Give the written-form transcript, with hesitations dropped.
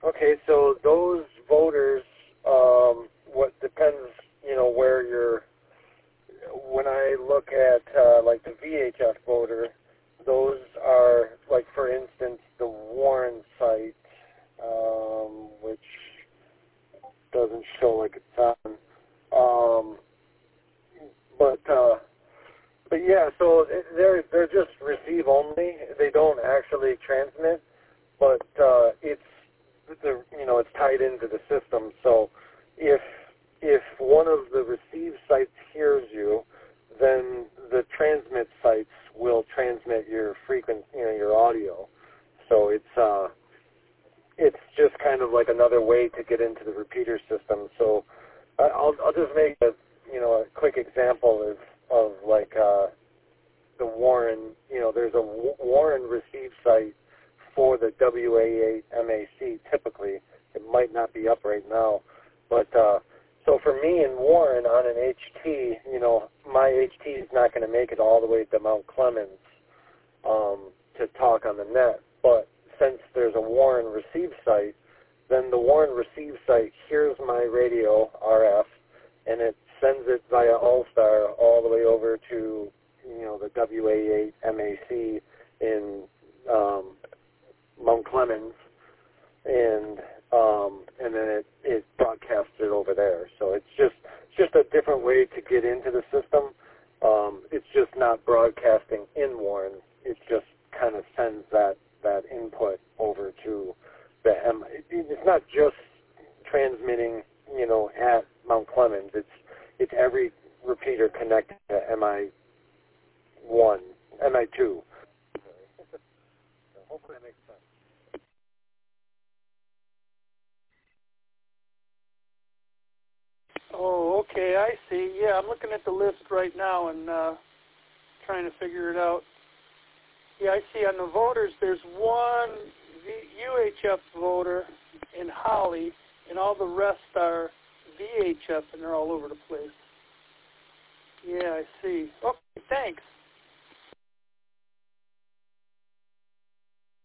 Okay, so those voters, what depends, where you're. When I look at like the VHF voter, those are like, for instance, the Warren site, which doesn't show like it's on. But yeah, so they're just receive only. They don't actually transmit, but it's tied into the system. So if one of the receive sites hears you, then the transmit sites will transmit your frequency, your audio. So it's just kind of like another way to get into the repeater system. So I'll just make a quick example of like the Warren. There's a Warren receive site for the WA8 MAC. Typically, it might not be up right now, but so for me in Warren on an HT, my HT is not going to make it all the way to Mount Clemens to talk on the net. But since there's a Warren receive site, then the Warren receive site hears my radio RF, and it sends it via All-Star all the way over to the WA8 MAC in Mount Clemens, and then it broadcasts it over there. So it's just a different way to get into the system. It's just not broadcasting in Warren. It just kind of sends that input over to the It's not just transmitting, at Mount Clemens. It's every repeater connected to MI1, MI2. Hopefully that makes sense. Oh, okay, I see. Yeah, I'm looking at the list right now and trying to figure it out. Yeah, I see on the voters there's one UHF voter in Holly, and all the rest are VHF, and they're all over the place. Yeah, I see. Okay, thanks.